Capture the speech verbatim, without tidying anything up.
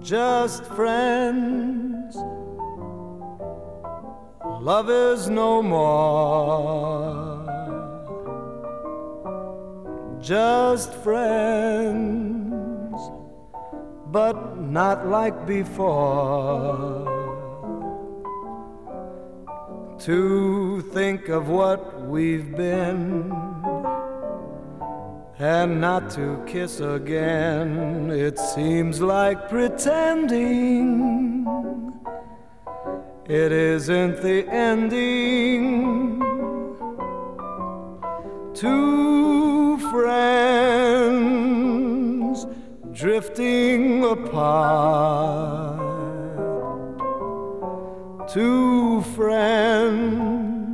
just friends. Love is no more, just friends, but not like before. To think of what we've been and not to kiss again, it seems like pretending it isn't the ending. Two friends drifting apart, two friends